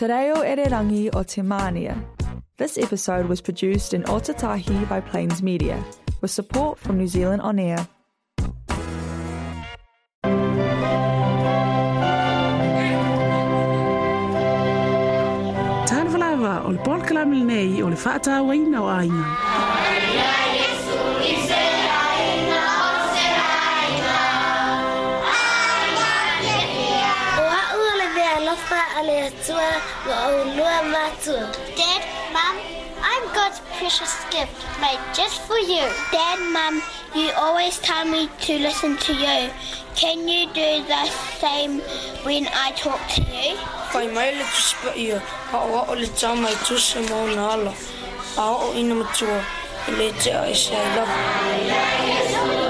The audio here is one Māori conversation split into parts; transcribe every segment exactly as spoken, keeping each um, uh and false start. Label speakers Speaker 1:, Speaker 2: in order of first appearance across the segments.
Speaker 1: Te reo Ererangi o Te Mania. This episode was produced in Otatahi by Plains Media, with support from New Zealand On Air.
Speaker 2: Tanvalava o le Paul Kalamil nei o le whaata waina o aina.
Speaker 3: Dad, Mum, I'm God's precious gift made just for you. Dad, Mum, you always tell me to listen to you. Can you do the same when I talk to you?
Speaker 4: Kai mai le tuspa ia, ka o o le tamai tusa mo na ala. A o ina matua, le te a e se ai love.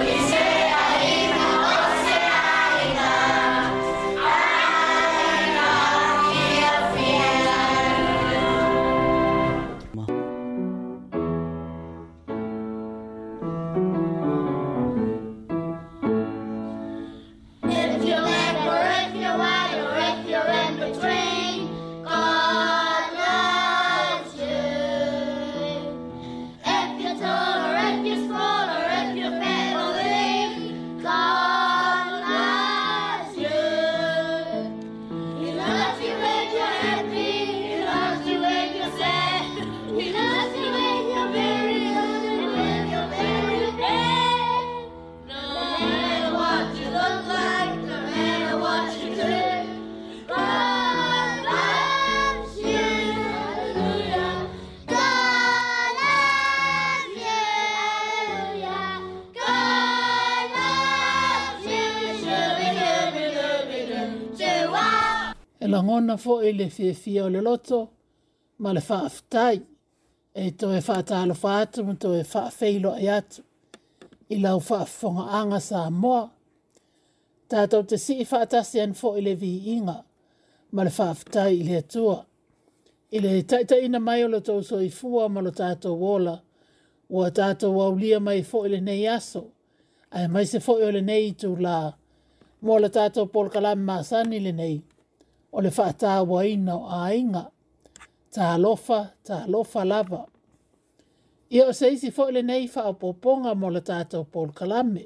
Speaker 2: Langona fo e le fie fie o le loto, ma le whaaftai, e to e whaatalo whaatu, ma to e whaafeilo ai atu, i lau whaafonga anga sa moa. Tātou te si i whaatasi an fo i le vi inga, ma le whaaftai i le atua. I le taita ina mai o lo tau so i fua ma lo tātou wola, ua tātou waulia mai fo i le nei aso, ai mai se fo i o le nei tu la, mo le tātou polkalam maasani le nei, o le whaata waina o ainga, tā lofa, tā lofa lava. Ia o seisi fo le nei wha o poponga mo le tātou Paul Kalame.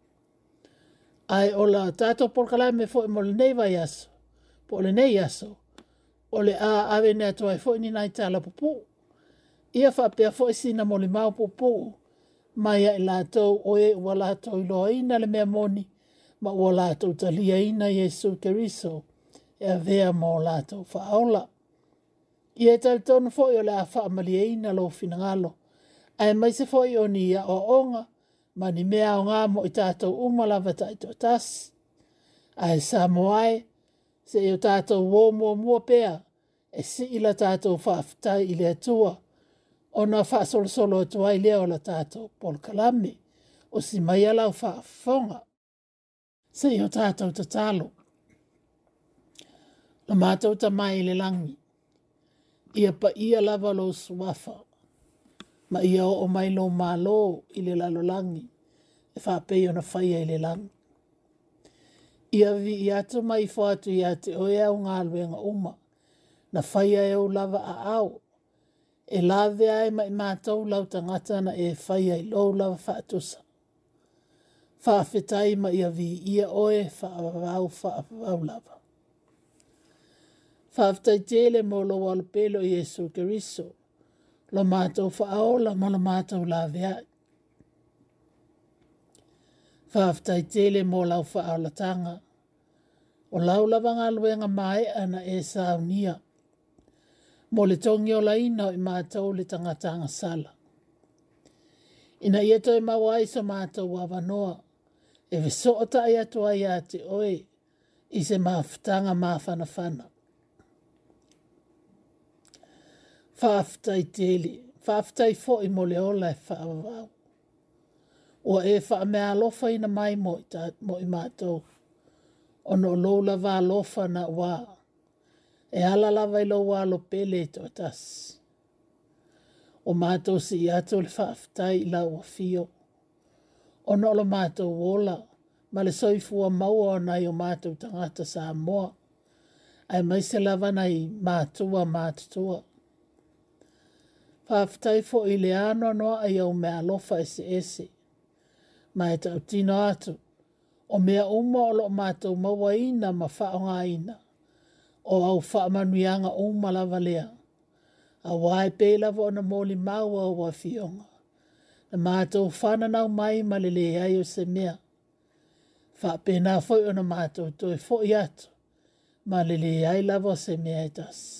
Speaker 2: Ai o la tātou Paul Kalame fo mo le nei vai aso, po le nei aso, o le a ave nea toai fo ni nai tāla pupu. Ia wha pia fo sina mo le mau pupu, mai ai lātou o e ua lātou iloa ina le mea moni, ma ua lātou talia ina Jesu Keriso, e a vea mō lātou whaola. I e tau tonu fwoi o le a whaamalia ina lo finangalo. Ai mai se fwoi o ni a o onga, ma ni mea o ngā mo i tātou umalawa taito tas. Ai sa moai, se i o tātou wō mua mua pēa, e si ila tātou whaaftai i le atua, o na whaasolo solo atua i lea o la tātou Paul Kalame, o si mai alau whaafonga. Se i o tātou tatalo. La mātou ta mai le langi. Ia pa ia lava lo suafa. Ma ia o o mai lo malo i le lalo langi. E whapei o na whaia i le langi. Ia vi i atu mai whaatu i ate o e au ngā luenga uma. Na whaia e o lava a au. E lave ai mai mātou lau tangata na e whaia i lo lava whaatusa. Whaafetai ma ia vi ia oe whaavau whaavau lava. Whaaftai tele mo lo walpelo i Jesu Keriso, lo mātou whaola mo lo mātou la vea. Whaaftai tele mo lau whaola tanga, o lau lavanga luenga mai ana e saunia, mo le tongi o laina i mātou le tangatanga sala. Ina ia toi mawai so mātou wawanoa, e veso o tai atua ia te oe, i se maafutanga maafana-fana. Whaaftai tele, whaaftai fo i mo le ola e whaavau. O e wha mea alofa ina mai mo i, ta, mo i mātou. O no lola wā alofa na wā. E ala lava i lo wā lo pele to tas. O mātou si i ato le whaaftai la ua fio. O no lo mātou wola, ma le soifua maua o nai o mātou tangata sa moa. ai mai se lava nei mātua mātua. Whaafitai fo i le ano noa ai au mea alofa ese ese. Mai tau tino atu. O mea uma o lo mātou mawaina ma whaongaina. O au whaamanuianga uma lava lea. A wai pe lava o na moli maua o wa fionga. Na mātou whananau mai ma le le ai o se mea. Whaapena foi o na mātou toi foi atu. Ma le le ai lava o se mea etas.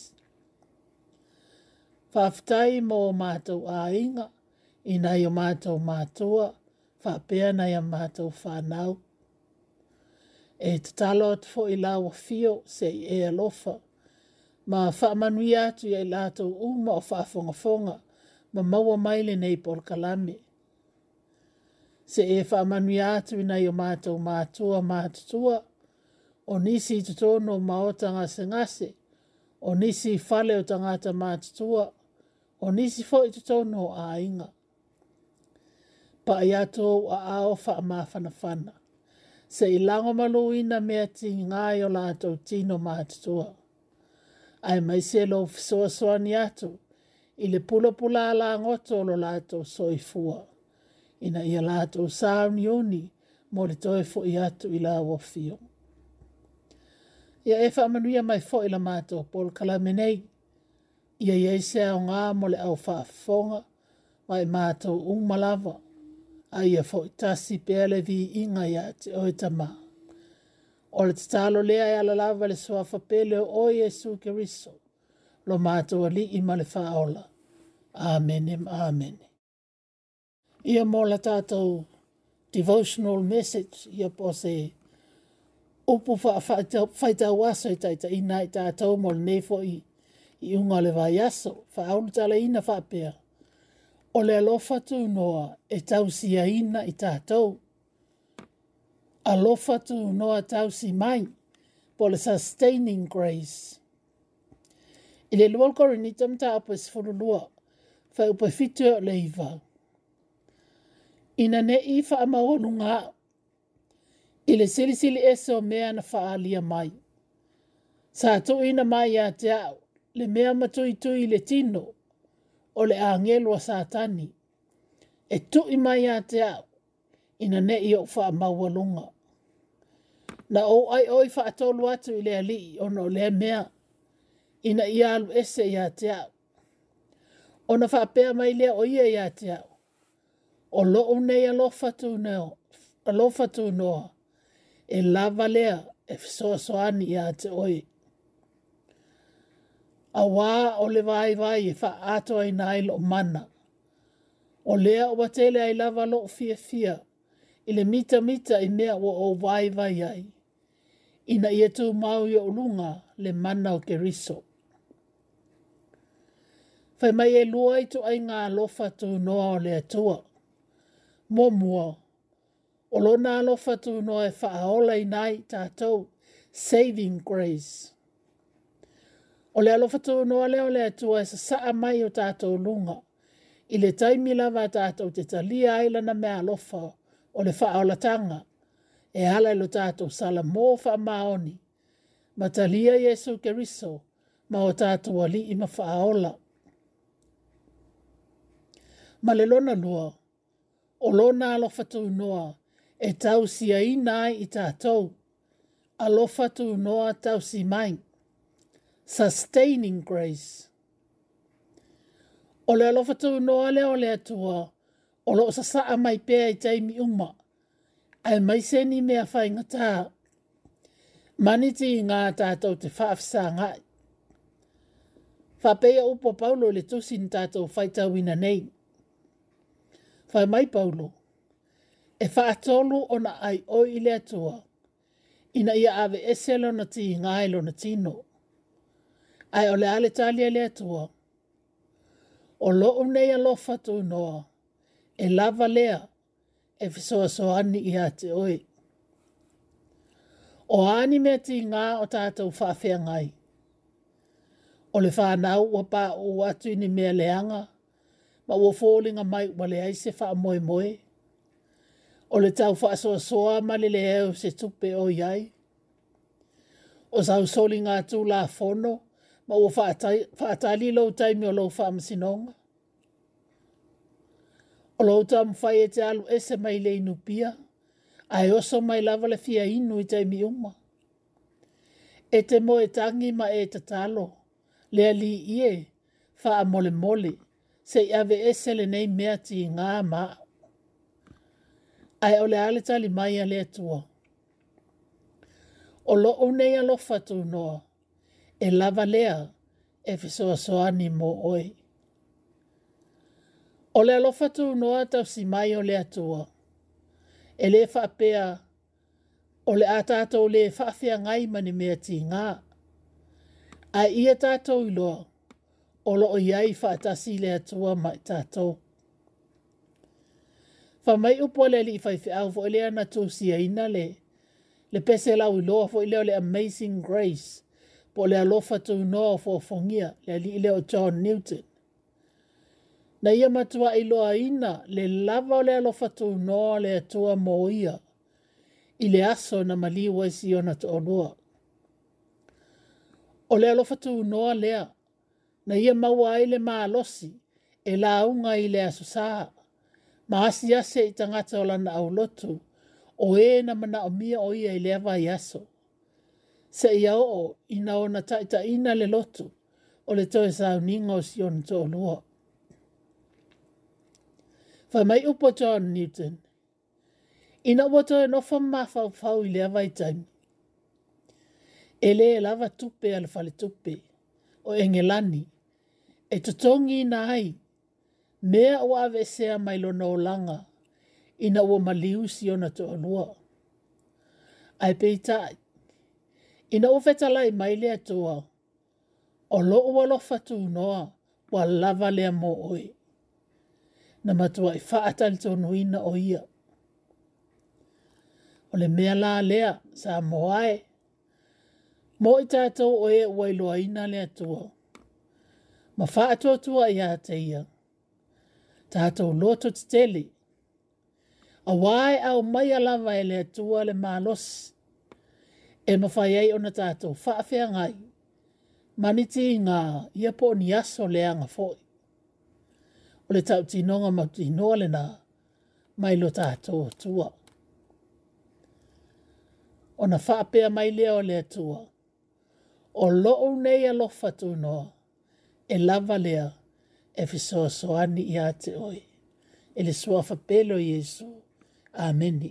Speaker 2: Whaafitai mō mātou a inga. Ina i o mātou mātua. Whaapea na ia mātou whanau. E te talo atu fo i lawa fio se i e alofa. Ma whaamanui atu i lātou uma o whaafongafonga. Ma maua maile nei por kalame. Se e whaamanui atu i nei o mātou mātua mātutua. O nisi tutono maotanga se ngase. O nisi fale o tangata mātutua. O nisi fo i tutono a inga. Pa i ato a ao whaamawhanawhana. Se i lango maluina mea ti ngai o lātou tino mātutua. Ai mai se lo fisoa soani atu. I le pula pula la ngoto lo lātou soifua. Ina ia lātou sauni uni mo le toe fo i atu i la wafio. Ia e whaamanuia mai fo i la mātou pol kalamenei. Ia iei se au ngā mo le au whaafonga. Mai mātou umalava. Ai e fo tasi pele vi inga ia te oe tama. O le talo lea e ala lava le soafa pele o Jesu Keriso. Lo mātua li i male whaola. Amenem, amen. Ia mo la tātou devotional message. Ia po se upu whaita waso i taita ina i tātou mo le nefo i, i unga le vai aso. Whaolu tala ina whapea. O le alofa tu noa e tausia ina i tātou. Alofa tu noa tausi mai po le sustaining grace. I le lual korinita mta apa sifurulua, whai upa fitu o le iwa. Ina ne i wha amaonu ngā. I le sili sili ese o mea na whaalia mai. Sa tu ina mai a te au, le mea matui tui le tino. O le angelo a satani. E tu i mai a te au. Ina ne i o wha mawalunga. Na o ai oi wha atolu atu i le ali o no le mea. Ina i alu ese i a te au. O na wha pea mai lea o ia i a te au. O lo unei alofa tu neo. Alofa tu noa. E lava lea e fisoa soani i a te oi. A wā o le vai vai e wha ato ai nai lo mana. O lea o watele ai lava lo fia fia. I le mita mita i mea o o vai vai ai. Ina ia tu mau i o lunga le mana o Keriso. Whai mai e lua i tu ai ngā lofa tu noa o le atua. Mo mua. O lo nā lofa tu noa e wha aola i nai tātou. Saving grace. O le alofa tu noa leo le atua e sa saa mai o tātou lunga. I le taimi lava tātou te talia aila na mea alofa o le whaolatanga. E hala ilo tātou sala mō wha maoni. Ma talia Jesu Keriso ma o tātou ali i ma whaola. Ma le lona lua. O lona alofa tu noa e tau sia inai i tātou. Alofa tu noa tau si mai. Sustaining grace. O le alofa tu noa leo le atua, o lo sa saa mai pēa i taimi uma, ai mai seni mea whainga tā. Maniti i ngā tātou te whaafisa ngai. Whapea upo Paulo le tusin tātou whaitawina nei. Whai mai Paulo, e whaatolu o na ai o i le atua, ina ia ave eselo na ti ngai lo na tino. Ai o le ale talia le atua. O lo unei alofa tu noa. E lava lea. E fisoa soani i ate oi. O ani mea ti ngā o tātou whaafea ngai. O le whanau ua pā o atu ni mea leanga. Ma ua fōlinga mai ua le aise wha moe moe. O le tau wha soa soa ma le leo se tupe o iai. O sau soli ngā tū la fono, ma ua whaatali lau taimi o lau whaamasinonga. O lau tamu whai e te alu ese mai le inu pia, ai oso mai lava le fia inu i taimi uma. E te mo e tangi ma e te talo, lea li ie, wha mole mole, se i ave ese le nei mea ti ngā maa. Ai o le ale tali mai a lea tua. O lo o nei alo fatu noa, e lava lea e fisoa soani mo oi. O le alo fatu noa tau si mai o lea tua. E le whaapea, o le a tātou le whaafea ngai mani mea ti ngā. Ai ia tātou iloa, o lo o iai whaatasi lea tua mai tātou. Fa mai upo le li whaifi au fo ele ana tū sia ina le, le pese lau iloa fo ileo le Amazing Grace, po le alofa tu noa fo fongia le li ileo John Newton. Na ia matua iloa ina le lava o le alofa tu noa le atua mo ia, i le aso na maliwa isi ona to onua. O le alofa tu noa lea, na ia maua ile maa losi, e la unga i le aso saa. Maasi ase i tangata o lana au lotu, o e na mana o mia o ia i le awa i aso. Se ia o ina ona taita ina le lotu, o le toe sa uninga o si ona to lua. Fa mai upo John Newton, ina wato e nofa mafau fau i le awa i taimi. E le e lava tupe ala fale tupe, o engelani, e tutongi na ai, mea o ave sea mai lona o langa, ina ua maliu si ona to alua. Ai peitai, ina ua fetalai mai lea toa, o lo ua lofa tu noa, wa lava lea mo oi. Na matua i whaatali tonu ina o ia. O le mea la lea, sa moae, mo i tātou o e ua iloa ina lea toa. Ma whaatua tua i a te ia. Tātou loto te tele. A wae au mai alava e le atua le malos. E mawhai ei ona tātou whaafea ngai. Maniti ngā ia po ni aso le anga foi. O le tau tinonga ma tinoa le nā. Mai lo tātou tua. Ona whaapea mai lea o le atua. O loo nei alofa tu noa. E lava lea. E fisoa soani i a te oi. E le suafa pelo Yesu. Ameni.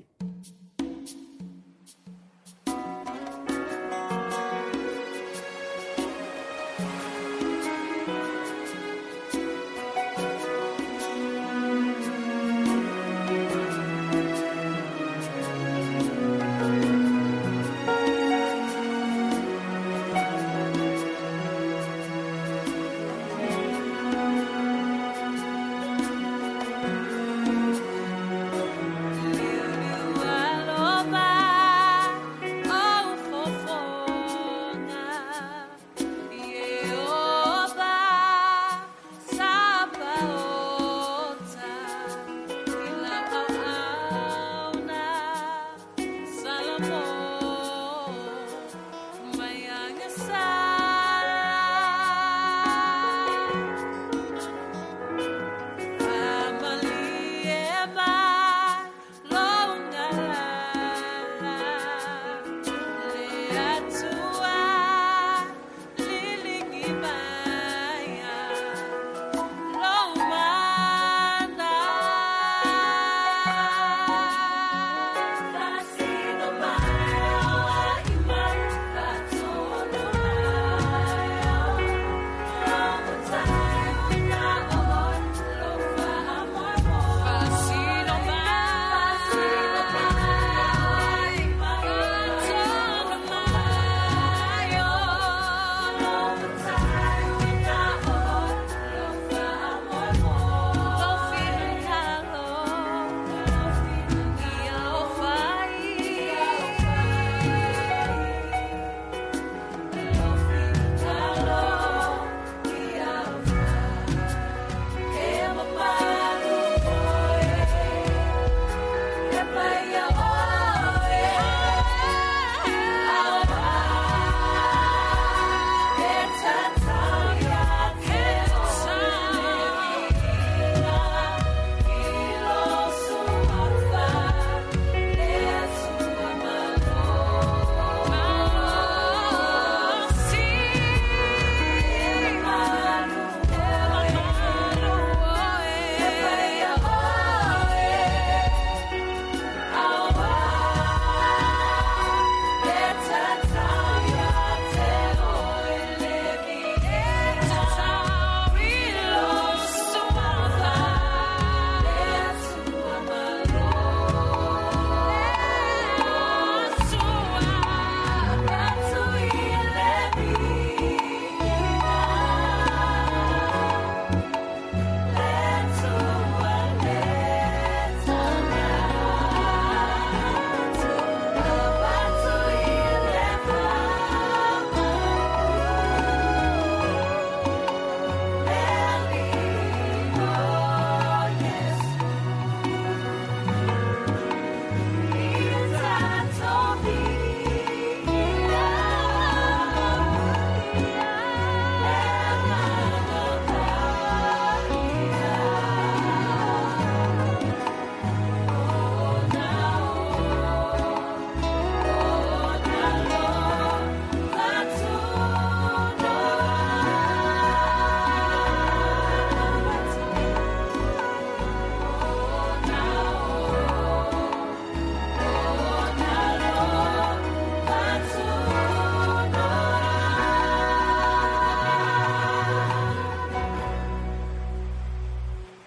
Speaker 5: Wow.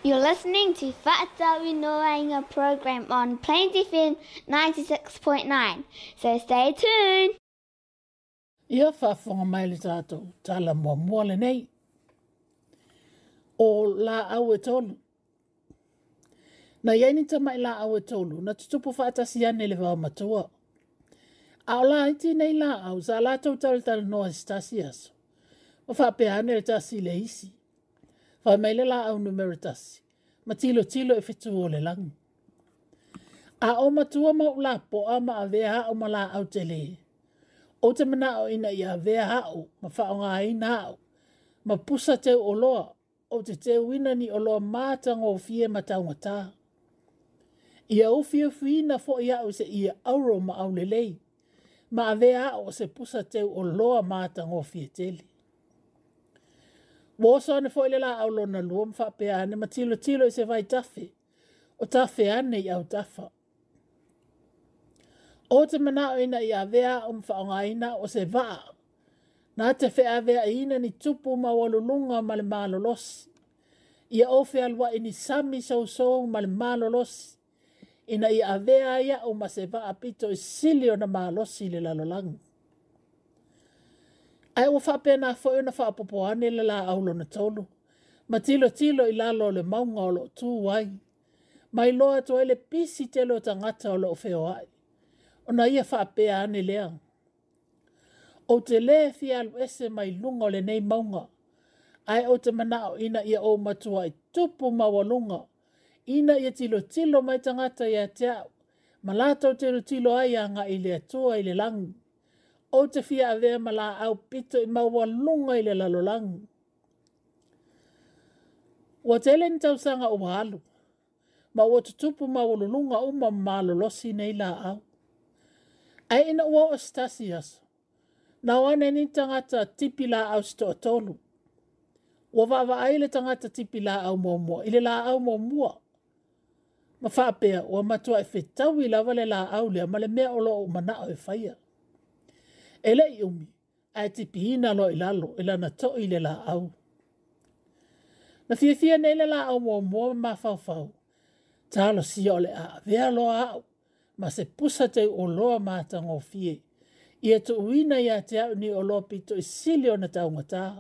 Speaker 3: You're listening to Whaatawi Noainga program on Plains F M ninety-six point nine. So stay tuned.
Speaker 2: Ia whaafonga mai le tātou tala mua mua le nei. O la au e tolu. Na ieni tamai la au e tolu, na tutupu whaatasi ane le wau matua. A o la iti nei la au, sa la tau tau tala noa stasi aso. O whaapea ane le tasi le isi. Whai mai le la au numero tasi. Ma tilo tilo e fitu o le langu. A o matua ma ula po a ma a vea hao ma la au te le. O te mana o ina ia vea hao, ma whaonga ina hao. Ma pusa teu o loa, o te teu ina ni o loa mātanga o fie ma taunga tā. Ia o fia fina fo ia o se ia auro ma au lelei. Ma a vea hao se pusa teu o loa mātanga o fie tele. Woso ane fo ile la au lona luam whapea ane ma tilo tilo i se vai tafe. O tafe ane i au tafa. O te manao ina i a vea o mwhaonga ina o se vaa. Nā te whea vea ina ni tupu ma walulunga ma le malolosi. Ia o whea lua ini sami sau sau ma le malolosi. Ina i a vea ia o ma se vaa pito i sili o na malosi le lalolangu. Ai o whapea nā fo ina whapopo ane le la aulo na tolu. Ma tilo tilo i lalo le maunga o lo tū wai. Mai loa to ele pisi telo tangata o lo wheo ai. O na ia whapea ane lea. O te le fia alu ese mai lunga o le nei maunga. Ai o te manao ina ia o matua i tupu mawalunga. Ina ia tilo tilo mai tangata ia teau. Malata o tilo tilo ai anga i le atua i le langu. O te fia avea mala au pito i mawalunga i le lalolangu. Wa te ele ni tausanga o halu. Ma o te tupu mawalunga uma malolosi nei la au. Ai ina ua o stasi aso. Na wane ni tangata tipi la au sto tolu. Wa wawa aile tangata tipi la au mua mua. Ile la au mua mua. Ma whapea wa matua e whetawi la wale la au lea. Ma le mea o lo o manao e whaia. Ele i umi. Ai tipi hina lo ilalo. Ila na to ile la au. Na fia fia ne ile la au mua mua ma fau fau. Talo si ole a. Vea lo au. Ma se pusa te o loa mātanga o fie. Ia tu uina ia te au ni o loa pito i sili o na taunga taha.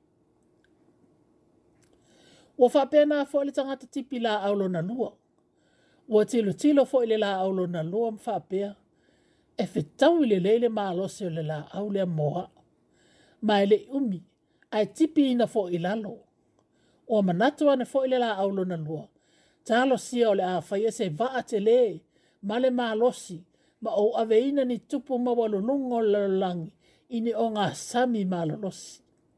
Speaker 2: Wa whapea nā fo ile tangata tipi la aulo na lua. Wa tilo tilo fo ile la aulo na lua mwhapea. E whetau ile leile maalose o le la aulea moa. Ma ele umi, ai tipi ina fo ilalo. O manatu ane fo ile la aulo na lua. Talo sia o le a whaia se vaa te le. Male maalosi, ma o aveina ni tupu mawalunungo lalolangi, ini o ngā sami malolosi.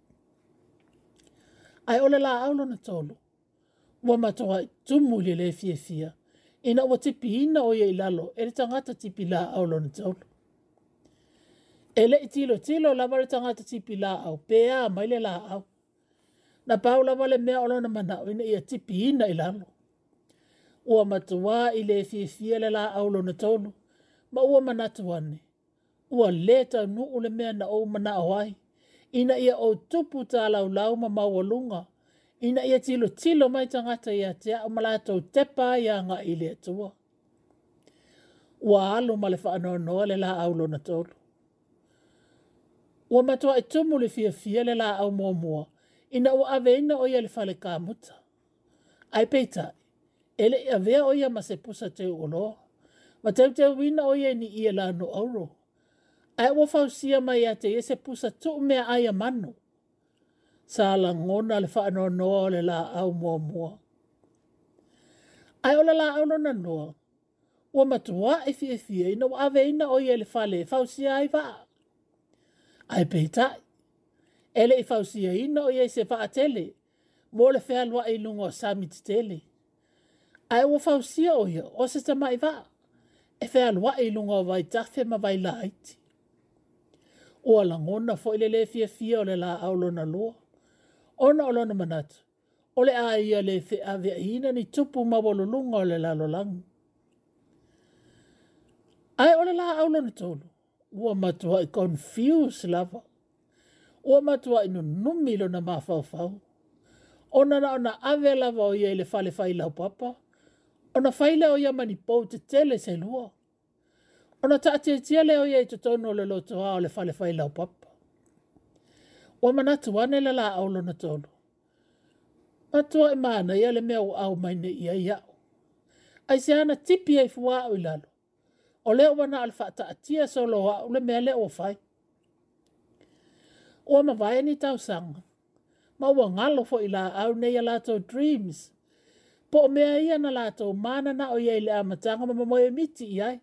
Speaker 2: Ai ole la aulo na tolu, ua matoa tumu li le fia fia, ina ua tipi ina o ye ilalo, ele tangata tipi la aulo na tolu. Ele itilo tilo la wale tangata tipi la au, pea maile la au. Na pau la wale mea olo na manao, ina ia tipi ina ilalo. Ua matua i le fie fie le la aulo na tolu. Ma ua manatuane. Ua leta nu ule mea na o mana oai. Ina ia o tupu ta lau lau ma mawalunga. Ina ia tilo tilo mai tangata ia tea o malato tepa ia nga i le atua. Ua alu ma le whaanoa noa le la aulo na tolu. Ua matua i tumu le fie fie le la au mua mua. Ina ua aveina o ia le fale ka muta. Ai peitai. Ele ia vea oia ma se pusa teu o loa. Ma teu teu wina oia ni ia la no auro. Ai ua fausia mai a te ia se pusa tu mea aia mano. Sa la ngona le whaanoa noa le la au mua mua. Ai ola la au na noa. Ua matua e fie fie ina ua ave ina oia le fale fausia ai vaa. Ai peitai. Ele i fausia ina oia se vaa tele. Mo le fea lua i lungo samit tele. Ai ua fausia oia, o se tamai vaa. E whea lua i lunga vai tafe ma vai la iti. Ua la ngona fo ile le fia fia o le la aulo na lua. Ona o lona manatu. O le a ia le whea vea ina ni tupu ma walulunga o le la lolangu. Ai o le la aulo na tolu. Ua matua i confuse lava. Ua matua i nunumilo na mawhau fau. Ona na ona ave lava o ia le fale fai lau papa. Ona faile o ia mani pou te tele se lua. Ona ta tia tia le o ia i te tono le loto a o le fale fai lau papa. Wa manatu ane le la aulo na tolu. Matua e mana ia le mea o au maine ia iau. Ai se ana tipi ai fua o ilalo. O leo wana alfa ta atia solo a o le mea le o fai. Ua mawai ni tau sanga. Ma ua ngalo fo ila au nei a lato dreams. Po o mea ia na lato mana na o ia ile amatanga ma moe miti iai.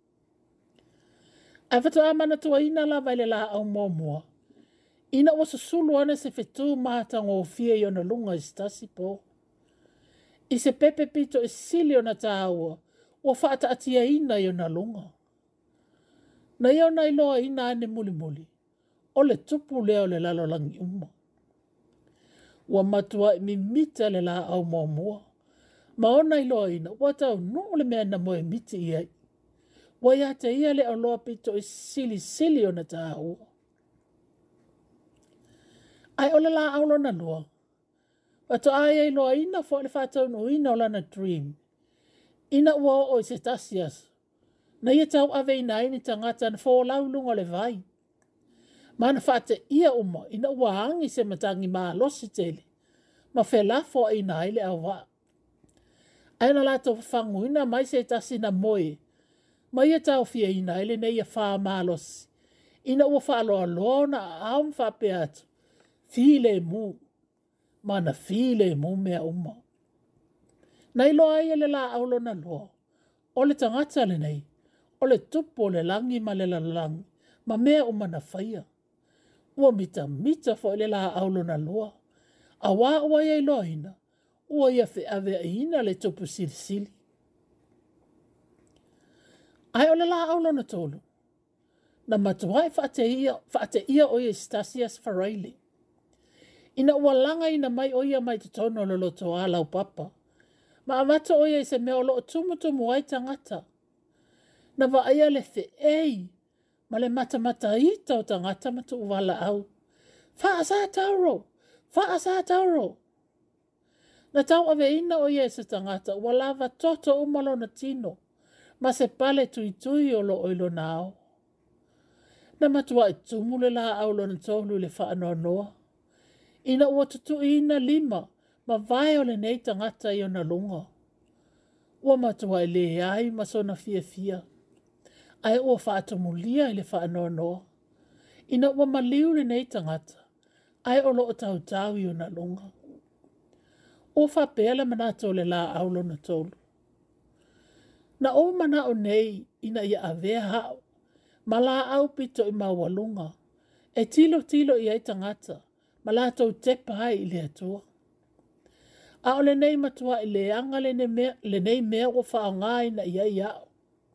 Speaker 2: Ai fato amana tua ina la vaile la au momua. Ina ua susulu ane se fetu mahatanga o fia i ona lunga istasi po. I se pepe pito e sili ona tāua. Ua whaata atia ina i ona lunga. Na iau na iloa ina ane muli muli. O le tupu leo le lalo langi uma. Ua matua mi mita le la au momua. Ma ona iloa ina, ua tau no le mea na moe miti iai. Ua ia te ia le aloa pito e sili sili ona tāua. Ai ole la aulo na lua. Wato ai iloa ina fo le whatau no ina o lana dream. Ina ua o se tasias. Na ia tau ave ina ini tangata na fo laulunga le vai. Mana whate ia uma, ina ua hangi se matangi maa losi tele. Ma fe la fo ina ile au wa. Aina lato whangu ina mai se tasi na moe. Ma ia tau fia ina ile ne ia wha maa losi. Ina ua wha aloa lona a am wha pe atu. File mu. Mana file mu mea uma. Na iloa ia le la aulo na loa. O le tangata le nei. O le tupo le langi ma le lalangi. Ma mea uma na whaia. Ua mita mita fo le la aulo na loa. A wā ua ia iloa ina. Ua ia fe ave ina le tupu sili sili. Ai o le la aulo na tolu. Na matuai whaate ia, whaate ia o ia Stasias Faraili. Ina ua langa ina mai o ia mai te tono le loto a lau papa. Ma amata o ia i se mea o loo tumu tumu ai tangata. Na wa aia le fe ei. Ma le mata mata ita o tangata matu uwala au. Faa sa tauro. Faa sa tauro. Na tau ave ina o ia i se tangata. Ua lava toto umalo na tino. Ma se pale tui tui o lo oilo nao. Na matua i tumule la au lo na tolu le faa noa noa. Ina ua tutu ina lima. Ma vai o le nei tangata i o na lunga. Ua matua i le ai ma sona fia fia. Ai ua whaatumulia i le whaanoa noa. Ina ua maliu le nei tangata. Ai o loo tau tau i o na lunga. Ua whapela manato le la aulo na tolu. Na o mana o nei ina ia avea hao. Ma la au pito i mawalunga. E tilo tilo i ai tangata. Ma la tau tepa ai i le atua. A o le nei matua i le anga le, ne mea, le nei mea o whaongai na ia iao.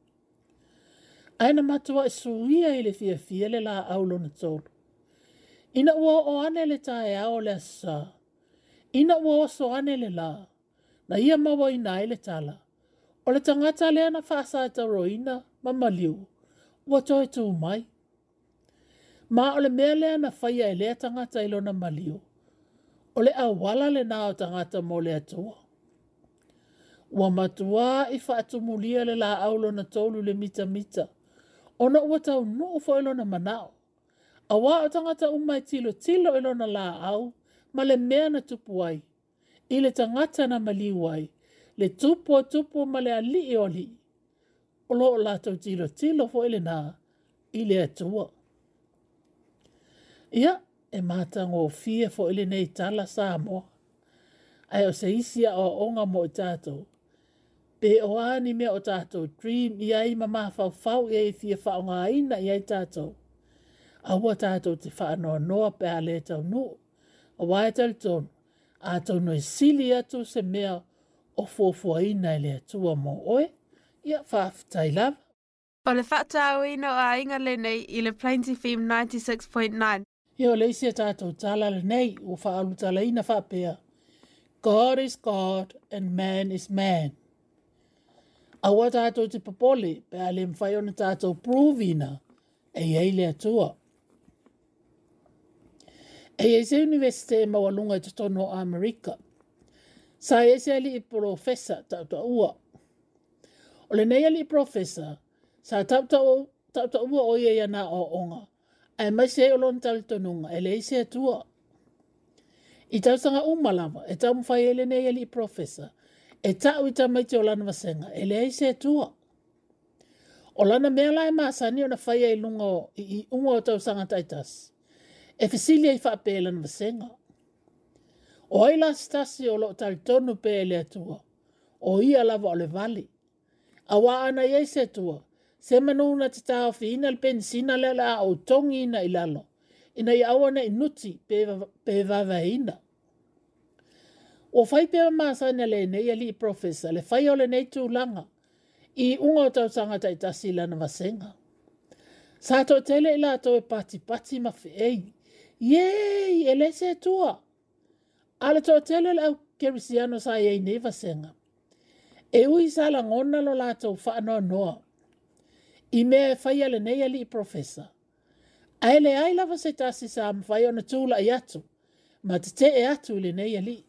Speaker 2: Aina matua e suia i le fia fia le la aulo na tolu. Ina ua o ane le tae ao le asa. Ina ua o so ane le la. Na ia mawa ina le tala. O le tangata le ana whaasa ta roina ma maliu. Ua toi tu mai. Ma o le mea le ana whaia e lea tangata ilo na maliu. O le awala le nao tangata mo le atua. Ua matua i whaatumulia le la aulo na tolu le mita mita. Ona ua tau nuu fo ilo na manao. A wā o tangata umai tilo tilo ilo na la au, ma le mea na tupu ai. I le tangata na maliu ai. Le tupu o tupu ma le ali i oli. O lo o lato tilo tilo fo ile na, i le atua. Ia, e mātango o fia fo ile nei tala sa moa. Ai o se isia o onga mo i tātou. Pe o ani mea o tātou dream i ai ma mawhau fau i ai fia whaonga aina i ai tātou. A ua tātou te whaanoa noa pe a le tau nu. A wae tali tonu, a tau noi sili atu se mea o fofua ina i le atua mo oe. Ia whaafitai lava.
Speaker 5: O le whaatau ina o a inga le nei i le Plains F M ninety-six point nine.
Speaker 2: Ia o le isia tātou tala le nei o whaalu tala ina whaapea. God is God and man is man. A ua tātou te papole pe a le mwhai ona tātou provina e iei le atua. E iei se universite e mawalunga i te tono o Amerika. Sa ese ali i profesa ta ta ua. O le nei ali i profesa sa ta ta ta ta ua o ia na o onga. Ai mai se o lon tal tonunga e le ise tua. I tau sanga umalama e tau mwhai ele nei ali i profesa. E tau i ta mai te o lana masenga e le ise tua. O lana mea lai maasani o na whai e lunga o i unga o tau sanga taitas. E fisilia i whape lana masenga. O ai la stasi o lo tal tonu pe le atua. O ia lava o le vali. A wa ana ye se tua. Se manuna te tau fi ina le pensina le la o tongi ina ilalo. Ina i awana inuti pe vava ina. O fai pe masana le nei ali profesa le fai o le nei tu langa. I unga o tau sanga tai tasi lana vasenga. Sa to tele ila to e pati pati ma fe ei. Yei, ele se tua. Ale to tele la kerisiano sa ye nei vasenga. E ui sala ngona lo lato fa no noa. I me fai ale nei ali profesa. Aele ai lava se tasi sa mwhai o na tūla i atu. Ma te te e atu le nei ali.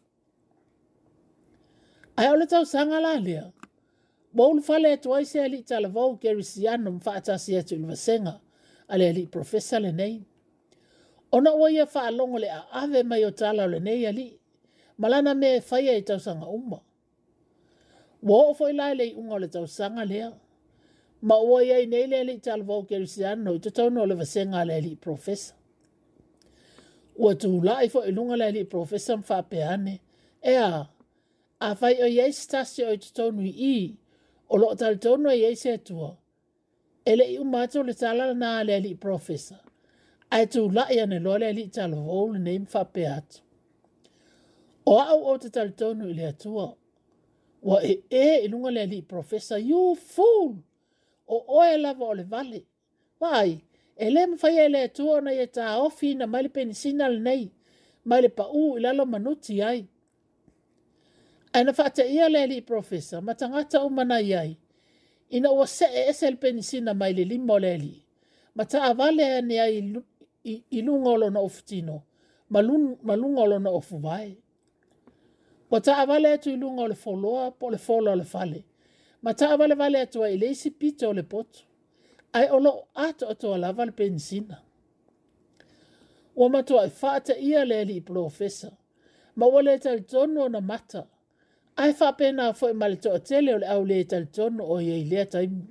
Speaker 2: Ai ole tau sanga la lea. Boulu fale atu ai se ali tala vau kerisiano mwha atasi atu ili vasenga. Ale ali profesa le nei. Ona ua ia wha alongo le a ave mai o tala o le nei ali. Malana me fai e tau sanga uma. Wa o foi lai le unga le tau sanga lea. Ma ua ia i nei le ali tala vau kerisiano i te tau no le vasenga le ali profesa. Ua tu lai fo ilunga le ali profesa mwha peane. Ea, a fai o iei stasi o i te tau nui i. O lo tal tonu e iei se tua. Ele i umato le tala na le ali profesa. Ai tu lai ane lo le ali tala vau le nei mwha peatu. O au o te tal tonu i le atua. Wa e e ilunga le ali profesa. You fool! O oe lava o le vale. Vai, e le mwhai e le atua na ia ta ofi na mai le penisina le nei. Mai le pa u ilalo manuti ai. Aina whata ia le ali profesa. Matangata umana iai. Ina ua se e ese le penisina mai le limo le ali. Mata avale ane ai ilungolo na ofutino. Malungolo na ofu vai. Wata avale atu ilunga o le foloa po le folo o le fale. Mata avale vale atu ai le isi pito o le potu. Ai olo ato ato alava le pensina. Ua matua ai whaata ia le ali profesa. Ma wale tal tono na mata. Ai whapena fo i male toa tele o le au le tal tono o iei lea taimu.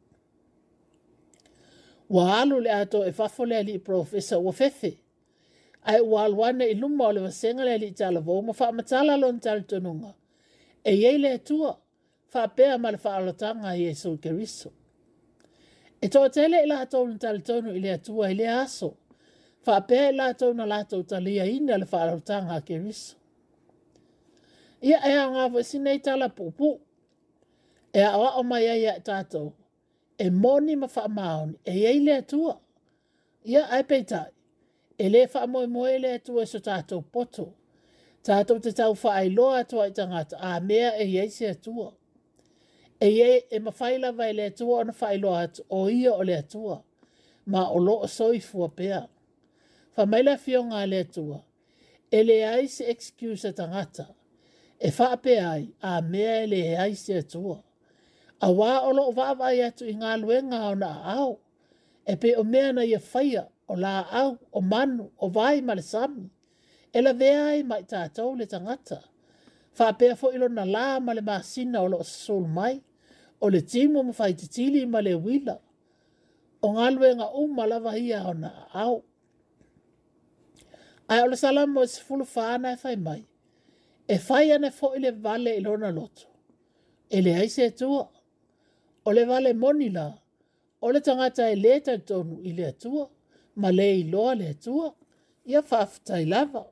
Speaker 2: Wa alu le ato e fafole ali profesa ua fefe. Ai walwane i luma o le vasenga le li tala vau ma wha matala lon tal tonunga. E iei le tua, wha pēa ma le wha alotanga i Jesu Keriso. E toa tele i la tau na tal tonu i le tua i le aso. Wha pēa i la tau na la tau talia ina le wha alotanga a Keriso. Ia e a ngā vasinei tala pupu. E a oa o mai ai a tātou. E moni ma wha maoni, e iei le tua. Ia ai peitai. E le wha moe moe le atua so tātou poto. Tātou te tau wha ai loa atua i tangata. A mea e iei se atua. E iei e mawhaila vai le atua o na wha ai loa atu. O ia o le atua. Ma o lo o soifua pea. Wha maila fionga le atua. E le ai se excuse tangata. E wha pe ai. A mea e le ai se atua. A wā o lo o wāwai atu i ngā luenga o na au. E pe o mea na ia whaia. O la au, o manu, o vai ma le sami. E la vea ai mai tātou le tangata. Whapea fo ilo na la ma le masina o lo sol mai. O le timu ma whai titili ma le wila. O ngalwe nga uma lava hia o na au. Ai o le salamo e sifulu whaana e whai mai. E whai ane fo ile vale ilo na loto. E le aise tua. O le vale monila. O le tangata e leta tonu ile atua. Ma le i loa le tua, ia whaafutai lava.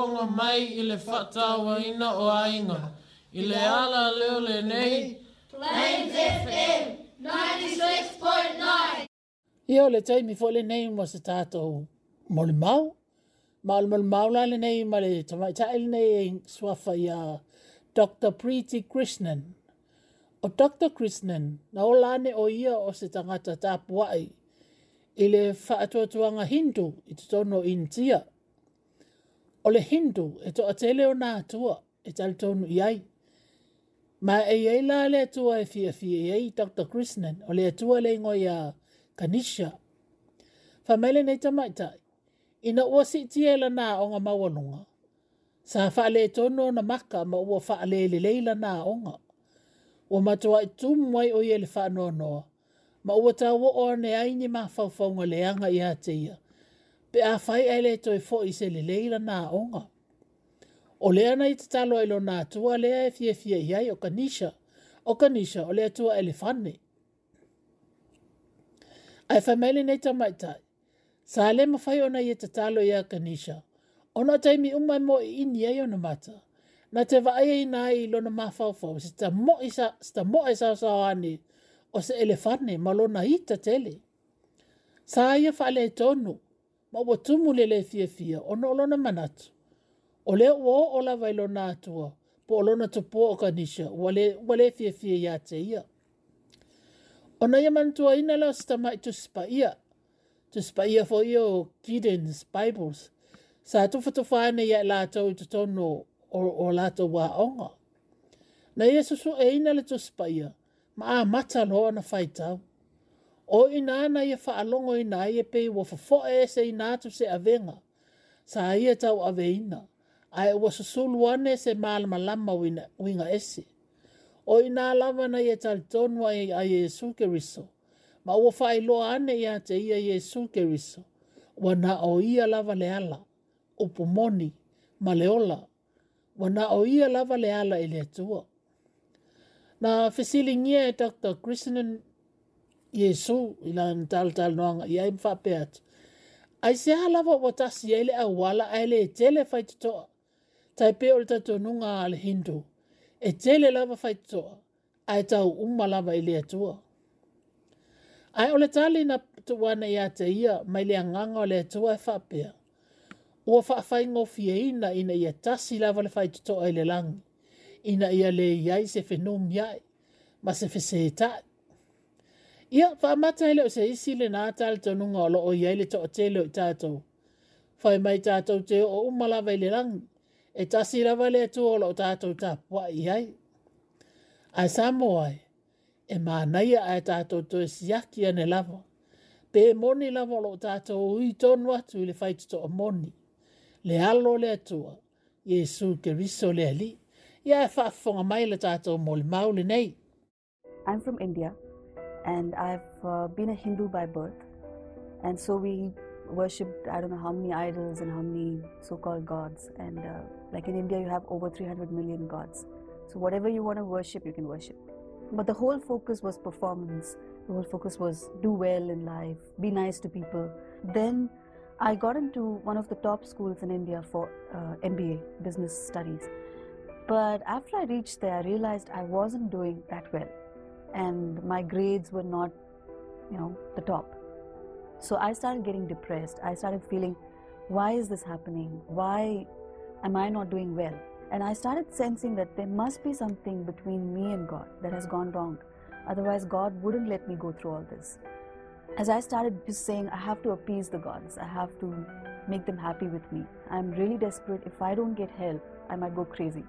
Speaker 2: whaafonga mai i le whatawa ina o ainga. I le ala leo le nei.
Speaker 6: Plains F M ninety-six point nine.
Speaker 2: Ia o le taimi fo le nei mo se tātou mole mau. Ma o le mole mau la le nei ma le tamai ta ele nei swafa ia Doctor Preeti Krishnan. O Doctor Krishnan na o lane o ia o se tangata tāpuai i le whaatuatuanga Hindu i te tono India. O le Hindu e to atele o nā tua e tali tonu iai. Ma e iei la le atua e fia fia iei Doctor Krishnan o le atua le ingo ia Kanisha. Whamele nei tamaitai. Ina ua si tiela nā onga mawalunga. Sa whaale tono na maka ma ua whaale le leila nā onga. Ua matua i tumuai o ia le whaanoa noa. Ma ua tawa o ne aini ma whauwhaunga leanga i hate ia. Pe a whai ele toi fo i se le leila nā onga. O lea na i te talo ilo nā tua lea e fia fia iai o Kanisha. O Kanisha o lea tua elefane. Ai whamele nei tamaitai. Sa le mawhai ona i te talo ia Kanisha. Ona taimi umai mo i ini ai ona mata. Na te vae i nā i lona mawhauwhau. Si ta mo i sa, si ta mo i sa sa ane o se elefane ma lona hita tele. Sa ia whale tonu. Ma ua tumu le le fia fia. Ona o lona manatu. O le ua o la vai lona atua. Po o lona tupo o Kanisha. Wale, wale fia fia ia te ia. Ona ia mantua ina lao si ta mai tu spa ia. Tu spa ia fo ia o Gideon's Bibles. Sa tuwhatuwhane ia la tau i tutono o, o la tau wa onga. Na ia susu e ina le tu spa ia. Ma a mata loa na whaitau. O ina ana ia whaalongo ina ia pei wa fafo e se ina atu se avenga. Sa ia tau ave ina. Ai wa susulu ane se malama lama wina, winga ese. O ina lava na ia tali tonu a Yesu Keriso. Ma ua whaelo ane ia te ia Yesu Keriso. Wana o ia lava le ala. Upumoni. Ma leola. Wana o ia lava le ala ili atua. Na fesili ngia e Doctor Krishnan Yesu ila tal tal noanga ia im whapeat. Ai se halava watasi ele a wala ele e tele whaitutoa. Tai pe o le tato nunga ale Hindu. E tele lava whaitutoa. Ai tau umma lava ili atua. Ai o le tali na tuwana ia te ia mai le anganga o le atua e whapea. Ua whaafai ngofia ina ina ia tasi lava le whaitutoa i le langi. Ina ia le iai se whenum iai. Ma se whesetai. Ia, whaamata hele o se isi le nā tali tonunga o lo o iai le toa tele o i tātou. Whai mai tātou te o umalawa i le langi. E tasi lava le atua o lo o tātou tāpua i ai. Ai Samoai, e mānaia ai tātou to e siaki ane lava. Pe moni lava o lo o tātou ui tonu atu i le whaituto o moni. Le alo le atua, Yesu Keriso le ali. Ia e whaafonga mai le tātou mo le mau le nei.
Speaker 7: I'm from India. And I've uh, been a Hindu by birth. And so we worshipped, I don't know how many idols and how many so-called gods. And uh, like in India, you have over three hundred million gods. So whatever you want to worship, you can worship. But the whole focus was performance. The whole focus was do well in life, be nice to people. Then I got into one of the top schools in India for uh, M B A, business studies. But after I reached there, I realized I wasn't doing that well. And my grades were not, you know, the top. So I started getting depressed. I started feeling, why is this happening? Why am I not doing well? And I started sensing that there must be something between me and God that has gone wrong. Otherwise, God wouldn't let me go through all this. As I started just saying, I have to appease the gods. I have to make them happy with me. I'm really desperate. If I don't get help, I might go crazy.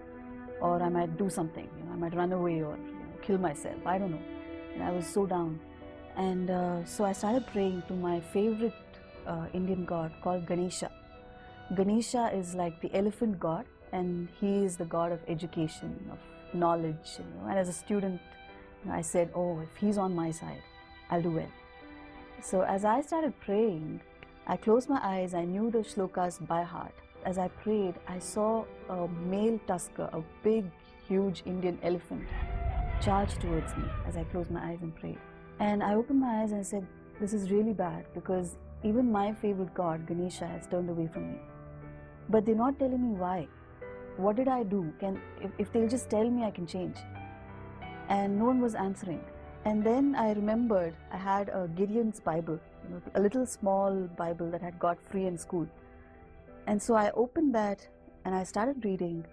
Speaker 7: Or I might do something. You know, I might run away or kill myself, I don't know. And I was so down. And uh, so I started praying to my favorite uh, Indian god called Ganesha. Ganesha is like the elephant god, and he is the god of education, of knowledge. You know. And as a student, you know, I said, oh, if he's on my side, I'll do well. So as I started praying, I closed my eyes, I knew the shlokas by heart. As I prayed, I saw a male tusker, a big, huge Indian elephant, charged towards me as I closed my eyes and prayed. And I opened my eyes and I said, this is really bad, because even my favorite god, Ganesha, has turned away from me. but they're not telling me why. What did I do? Can if, if they'll just tell me, I can change. And no one was answering. And then I remembered I had a Gideon's Bible, you know, a little small Bible that I had got free in school. And so I opened that and I started reading.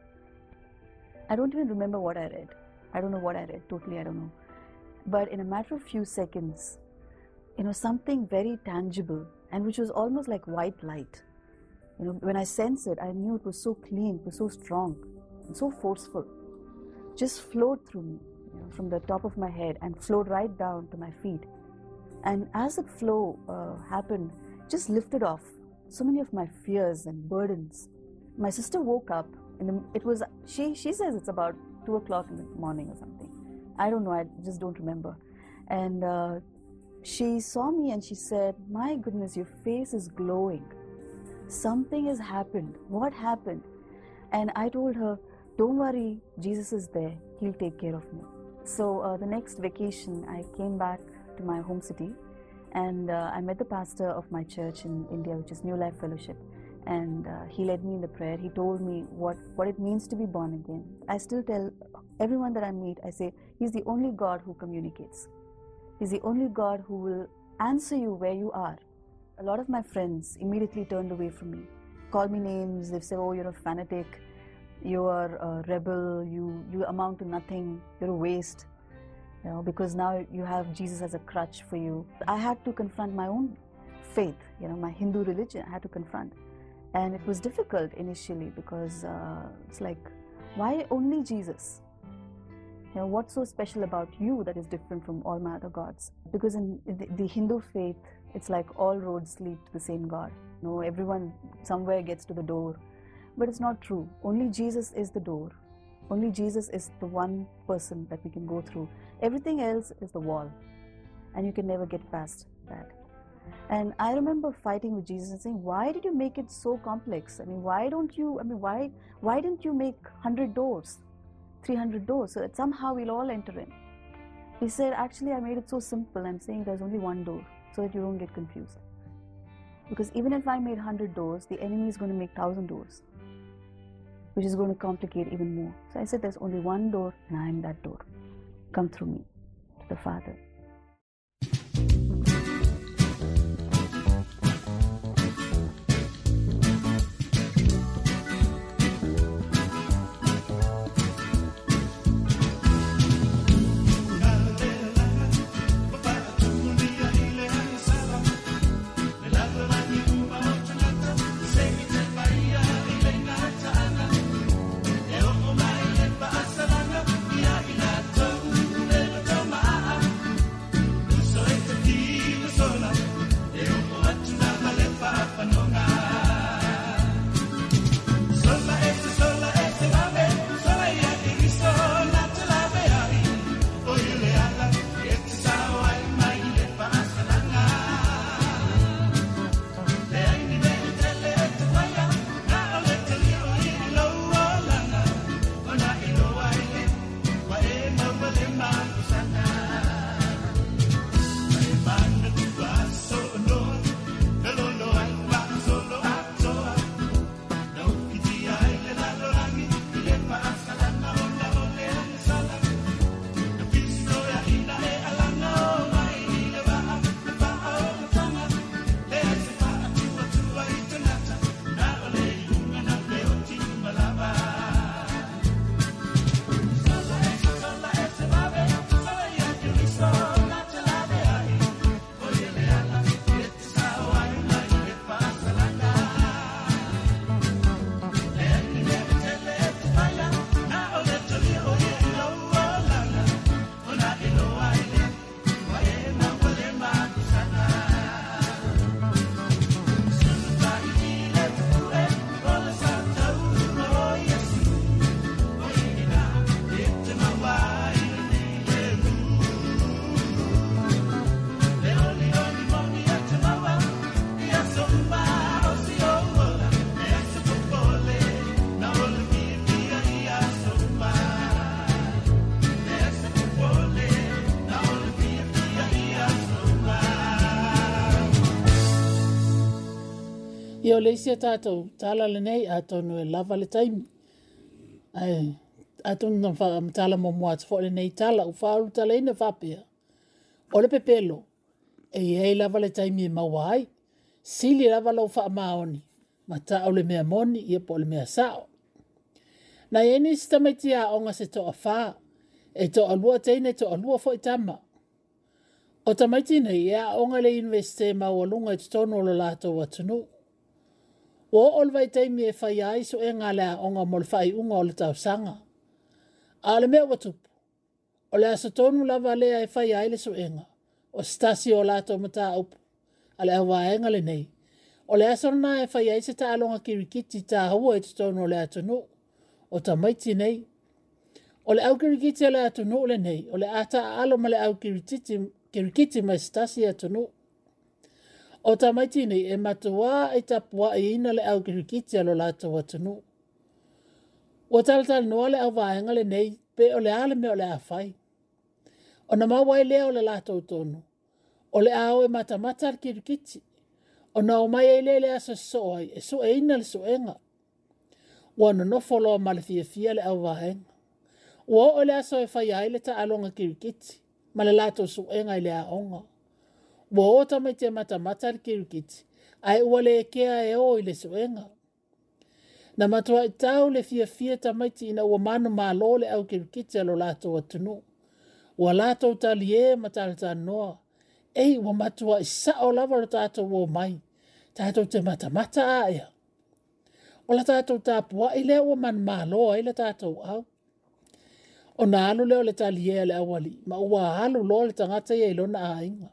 Speaker 7: I don't even remember what I read. I don't know what I read, totally I don't know. But in a matter of few seconds, you know, something very tangible and which was almost like white light. You know, when I sensed it, I knew it was so clean, it was so strong, and so forceful. Just flowed through me, you know, from the top of my head and flowed right down to my feet. And as the flow uh, happened, just lifted off so many of my fears and burdens. My sister woke up, and it was she. She says it's about two o'clock in the morning or something. I don't know. I just don't remember. And uh, she saw me and she said, "My goodness, your face is glowing. Something has happened. What happened?" And I told her, "Don't worry, Jesus is there. He'll take care of me." So uh, the next vacation, I came back to my home city, and uh, I met the pastor of my church in India, which is New Life Fellowship. And uh, he led me in the prayer. He told me what, what it means to be born again. I still tell everyone that I meet, I say, He's the only God who communicates. He's the only God who will answer you where you are. A lot of my friends immediately turned away from me, called me names. They've said, "Oh, you're a fanatic, you're a rebel, you, you amount to nothing, you're a waste, you know, because now you have Jesus as a crutch for you." I had to confront my own faith, you know, my Hindu religion, I had to confront. And it was difficult initially because uh, it's like, why only Jesus? You know, what's so special about you that is different from all my other gods? Because in the, the Hindu faith, it's like all roads lead to the same God. You know, everyone somewhere gets to the door. But it's not true. Only Jesus is the door. Only Jesus is the one person that we can go through. Everything else is the wall. And you can never get past that. And I remember fighting with Jesus and saying, "Why did you make it so complex? I mean, why don't you, I mean, why, why didn't you make one hundred doors, three hundred doors, so that somehow we'll all enter in?" He said, "Actually, I made it so simple. I'm saying there's only one door, so that you don't get confused. Because even if I made one hundred doors, the enemy is going to make one thousand doors, which is going to complicate even more. So I said, there's only one door, and I'm that door. Come through me to the Father."
Speaker 2: Ia o le isia tātou tala le nei a tonu e lava le taimi. Ai, a tonu na wha tala mo mua te fo le nei tala u whaaru tala ina whapea. O le pepelo, e ei lava le taimi e mawai, sili lava lau wha maoni, ma ta o le mea moni ia po le mea sao. Na e ni sita mai tia onga se to a wha, e to a lua teine to a lua fo i tama. O tamaiti nei, ea onga le universite ma walunga i tonu o lo lato wa tunu. O olvai taimi e whai ai so e ngā lea onga mo le whai unga o le tau sanga. A le mea watupu. O le aso tonu lava lea e whai ai le so enga. O stasi o lato mata upu. A le awa enga le nei. O le aso na e whai ai se ta alonga kirikiti ta hua e tonu o le atunu. O tamaiti nei. O le au kirikiti le atunu le nei. O le ata alo ma le au kirikiti, kirikiti ma stasi atunu. O tamaiti nei e matua e tapua e ina le au kirikiti alo lato watunu. O talatal noa le au vaenga le nei, pe o le ale me o le awhai. O na mawai lea o le lato utonu. O le ao e matamata al kirikiti. O na o mai e le le asa soai, e so e ina le soenga. Wana no folo ma le fia fia le au vaenga. O o le aso e whai ai le ta alonga kirikiti, ma le lato soenga i le aonga. Wo o tamai te mata mata al kirikiti, ai uale e kea e o i le soenga. Na matua i tau le fia fia tamai ti ina ua manu maa lo le au kirikiti alo lato atunu. Ua lato tali e matala ta noa. Ei ua matua i sa o lava lo tato wo mai. Tato te mata mata aia. O la tato tapua i le ua manu maa lo ai la tato au. O na alu leo le tali e le awali, ma ua alu lo le tangata i lona a inga.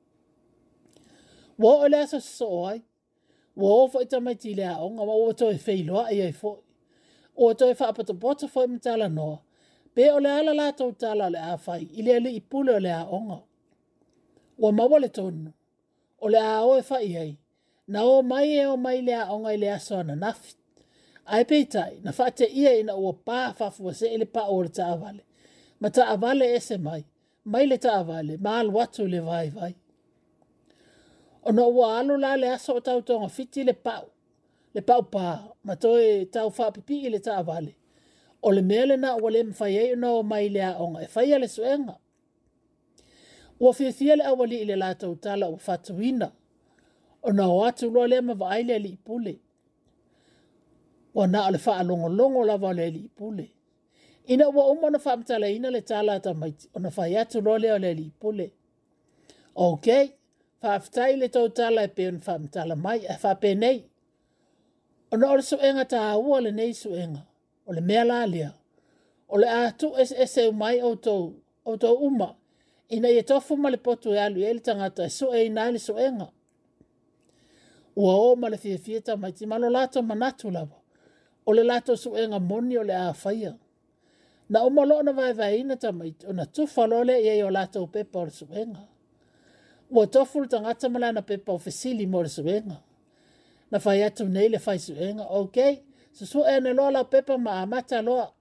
Speaker 2: Wo o le asa so ai. Wo o fo i tamai ti le aonga, ma o to e feiloa i ai fo. O to e whaapata bota fo i mtala noa. Pe o le ala lato tala le a fai, i le ali i pule o le aonga. Wa mawa le tonu. O le a o e fai ai. Na o mai e o mai le aonga i le aso ana nafi. Ai peitai, na whaate ia ina ua pā whafua se ele pa o le ta avale. Ma ta avale e se mai. Mai le ta avale, ma alu watu le vai vai. O na ua alu la le aso o tau tonga fiti le pau. Le pau pā, ma toi tau whapipi i le ta avale. O le mele na ua le mwhai ei na o mai le aonga, e whai ale suenga. Ua fia fia le awali i le lata utala o whatuina. O na o atu loa le ma vaile li pule. Ua na o le wha longo longo la va le li pule. Ina ua umana whaamtala ina le tala ta maiti, o na whai atu loa le o le li pule. Okay. Whaaftai le tau tala e peon whaamtala mai, e whape nei. O na o le suenga ta haua le nei suenga. O le mea la lea. O le atu es ese umai o tau, o tau uma. Ina i e tofu ma le potu e alu e le tangata e so e ina le suenga. Ua o ma le fia fia ta mai ti malo lato manatu lava. O le lato suenga moni o le a whaia. Na o malo na vai vai ina ta mai o na tufa lole e o lato pepa o le suenga. Ua tofu le tangata malana pepa o fesili mo le suenga. Na whai atu nei le whai suenga. Ok, so su e ne loa la pepa ma amata loa.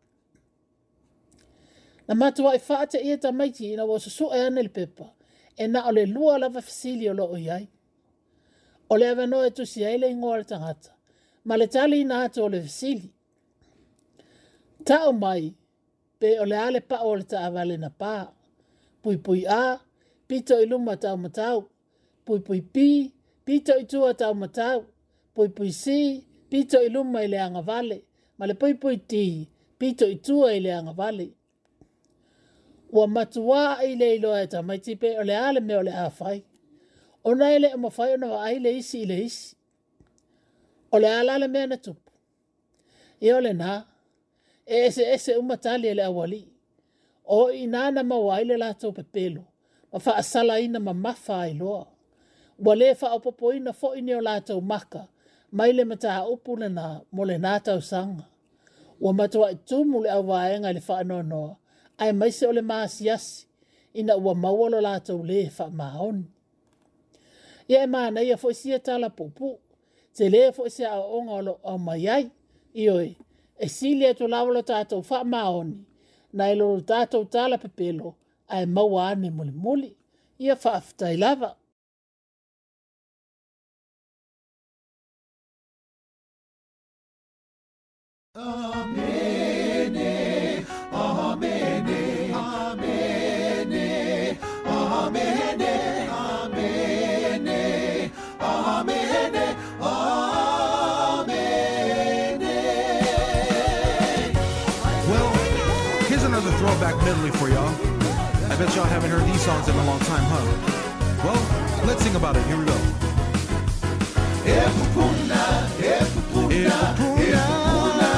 Speaker 2: Na matua i whaate ia ta maiti ina wa su e ane le pepa. E na o le lua lava fesili o loo iai. O le ava no e tusi aile ingoa le tangata. Ma le tali ina atu o le fesili. Ta o mai, pe o le ale pa o le ta avale na pa. Pui pui a, pito i luma tau matau. Pui pui pi, pito i tua tau matau. Pui pui si, pito i luma i le anga vale. Ma le pui pui ti, pito i tua i le anga vale. Ua matua i le iloa e ta mai tipe o le ale me o le awhai. O na ele o mawhai o na wa ai le isi i le isi. O le ala le mea na tupu. I o le na, e ese ese umatali e le awali. O i nana mawai le lato pepelo. Ma wha asala ina ma mafa i loa. Ua le wha opopo ina fo ini o lato maka. Mai le mata upu le na mo le nata usanga. Ua matua i tumu le awaenga le wha anoa noa. Ai maise o le maasiasi. Ina ua mawalo lato le wha maoni. Ia e maana ia fo isia tala pupu. Te le fo isia a onga o au maiai. Ioi, e sili atu lawalo tātou wha maoni. Na ilo tātou tala pepelo. Ai maua ane muli muli. Ia wha aftai lava.
Speaker 8: Amene, amene, amene, amene, amene, amene, amene.
Speaker 9: Well, here's another throwback medley for y'all. I bet y'all haven't heard these songs in a long time, huh? Well, let's sing about it. Here we go.
Speaker 8: Epupuna, epupuna, epupuna,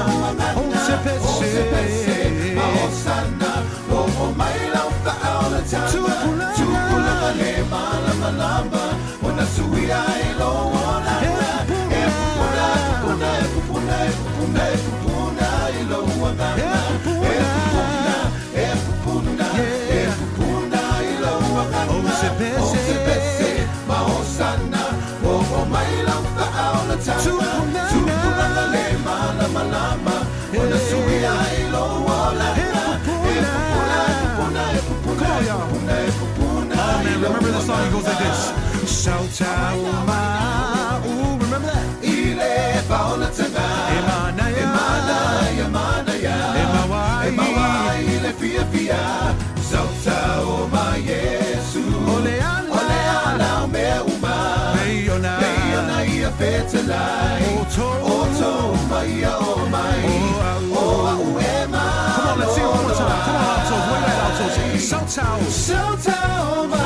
Speaker 8: Osepese, Maosana, Oho Maila, Faala Tanga, Tupula, Lema, Lama Lama, Onasuia, Elo, Ona, Epupuna, Epupuna, Epupuna, Epupuna, Epupuna, Elo, Ona, Epupuna, Epupuna, Epupuna, Elo, Ona, Osepese, Maosana, Oho Maila, Faala Tanga, Tupula, Lema, Lama Lama, Onasuia, Elo, Ona,
Speaker 9: Remember the song? It goes like this. Shout out my, ooh, remember that?
Speaker 8: Ile Paula Tanga,
Speaker 9: Emana ya,
Speaker 8: Emana, Emana ya,
Speaker 9: Emawa,
Speaker 8: Emawa, Ile Pia Pia, Shout out my Yesu,
Speaker 9: Ole ala,
Speaker 8: Ole ala me uma,
Speaker 9: Meyona,
Speaker 8: Meyona ia fetelai,
Speaker 9: Oto,
Speaker 8: Oto Maya o mai, O au ema.
Speaker 9: Come on, let's sing it one more time. Come on, altos, way right altos. Shout out,
Speaker 8: Shout out my,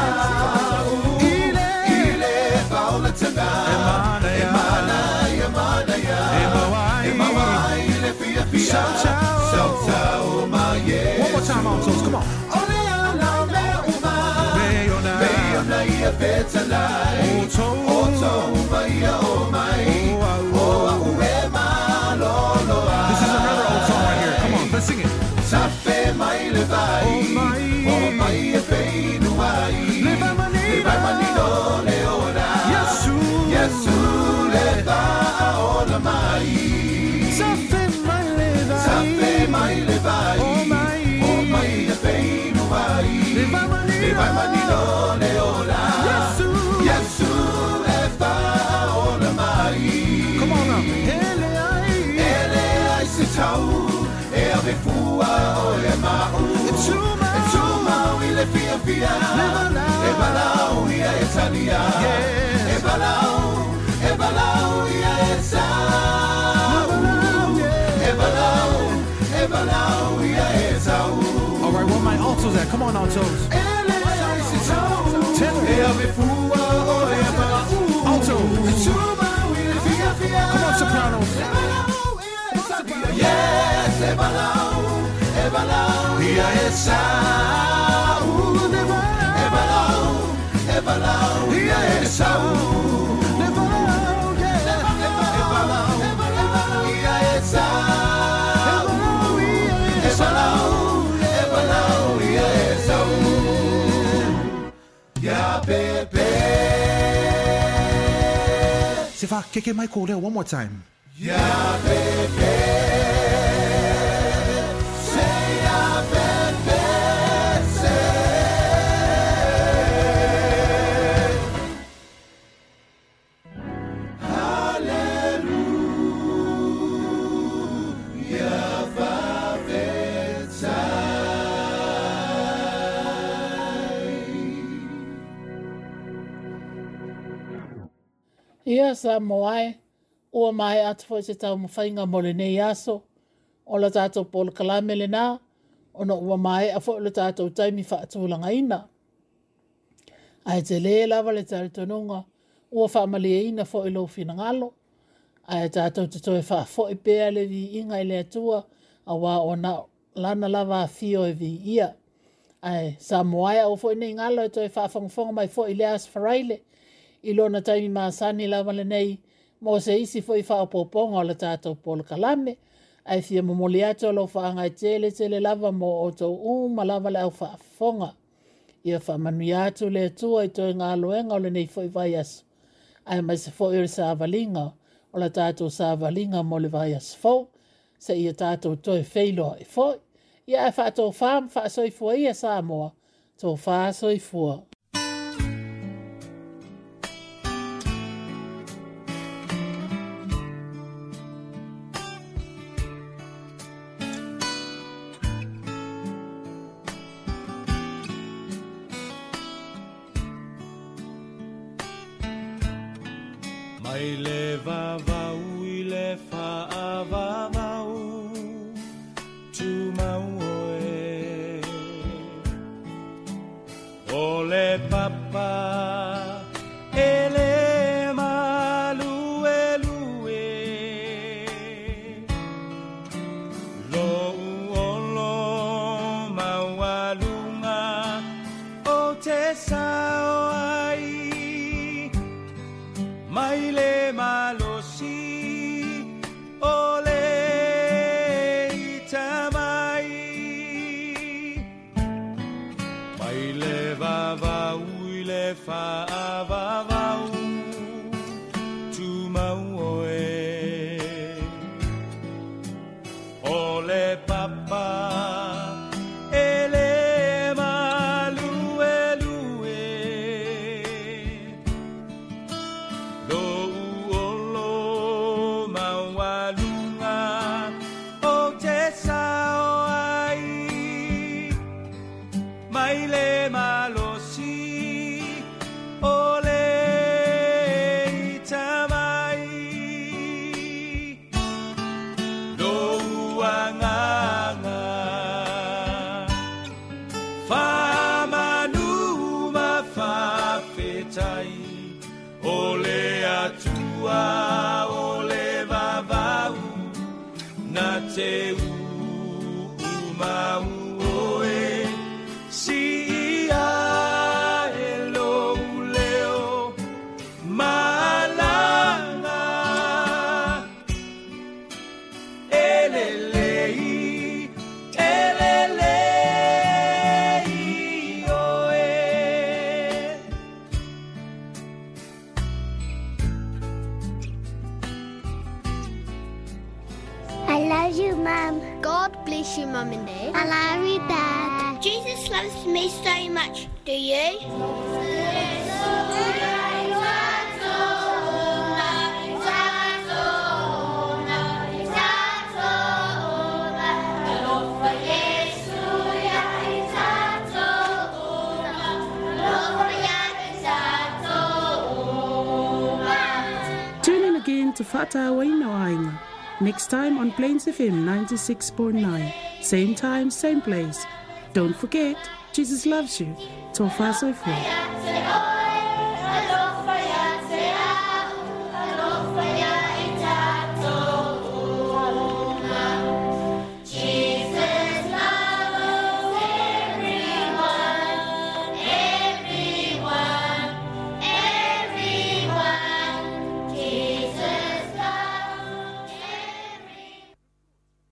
Speaker 8: Ile, Ile Paula Tanga,
Speaker 9: Emana ya,
Speaker 8: Emana, Emana ya,
Speaker 9: Emawa,
Speaker 8: Emawa, Ile Pia Pia,
Speaker 9: Shout out,
Speaker 8: Shout out my Yesu.
Speaker 9: one more time, altos. Come on.
Speaker 8: Ole ala me uma,
Speaker 9: Meyona,
Speaker 8: Meyona ia fetelai,
Speaker 9: Oto,
Speaker 8: Oto Maya o mai, O au ema lo lo ai.
Speaker 9: This is another old song right here. Come on, let's sing it.
Speaker 8: Safe mai le vai,
Speaker 9: Oh my,
Speaker 8: O mai e feinu ai,
Speaker 9: Le vai manino,
Speaker 8: Le vai manino le ora,
Speaker 9: Yesu,
Speaker 8: Yesu le va ora mai,
Speaker 9: Safe mai le vai,
Speaker 8: Safe mai le vai,
Speaker 9: Oh my,
Speaker 8: O mai e feinu ai,
Speaker 9: Le vai manino,
Speaker 8: Le vai manino le ora,
Speaker 9: Yesu,
Speaker 8: Yesu le va ora mai.
Speaker 9: come on now. Ele ai,
Speaker 8: Ele ai se tau, e ave fua o le mau.
Speaker 9: Ituma,
Speaker 8: Ituma i le fia fia, e balau ia e tania.
Speaker 9: Yes.
Speaker 8: E balau, e balau ia e tau. E balau, e balau ia e tau.
Speaker 9: All right, where my altos at? Come on, altos.
Speaker 8: Ele ai se tau,
Speaker 9: Tell me.
Speaker 8: e ave fua o le mau.
Speaker 9: Alto.
Speaker 8: Ituma i le fia fia.
Speaker 9: Come on, sopranos.
Speaker 8: E balau ia e tania. Yes, e balau, e balau ia e tau. E balau, e balau ia e tau. E balau, e balau ia e tau. E balau, e balau ia e tau. Ya pepe.
Speaker 9: Se fa, que que Michael there one more time.
Speaker 8: Ya pepe. Say ya pepe. Say. Hallelujah.
Speaker 2: Ia sa moai, ua mai atu fo se tau mawhainga mo le nei aso, o la tātou pōla kalame le nā, o na ua mai a fo le tātou taimi whaatūlanga ina. Ai te le lava le tari tonunga, ua whaamale ina fo ilo fina ngalo, ai tātou te toi wha fo i pēa le vi inga i le atua, a wā o na lana lava fio e vi ia. Ai sa moai au fo i nei ngalo e toi wha whangwhanga mai fo i le as wharaile, I lona taimi maasani lawa le nei, mo se isi fo I whaopoponga o le tātou pōla kalame, ai fia momoli atu alo whaanga I tele tele lava mo o tau uma lava le au whaafonga. Ia whamanui atu le atua I toi ngā loenga o le nei fo I vai asu. Ai mai se fo I re sa avalinga, o la tātou sa avalinga mo le vai asu fo, se ia tātou toi wheiloa I fo. Ia e whaatou whaam whaasoi ia sa moa, tō whaasoi fua.
Speaker 10: Mai le vavau I le whaavavau tu mau oe. O le papa e le malue lue. Lo uolo maualunga o te sao ai. Mai le malosi o le itamai. Mai le vavau I le whaavavau tu mau oe. O le papa e le malue lue. Lo uolo maualunga o te sao ai. Mai le malosi o le itamai. Lo uanganga whamanu ma whawhetai. O le atua o le vavau na te umau oe. Si ia e lo leo malanga elelei elelei oe.
Speaker 3: I love you, Mum.
Speaker 11: God bless you, Mum and Dad.
Speaker 3: I love you, Dad. Jesus loves me so much. Do you?
Speaker 2: Tune in again to Whātāua Ino Ainga. Next time on Plains F M ninety-six point nine. Same time, same place. Don't forget, Jesus loves you. Tō whāsoi fo.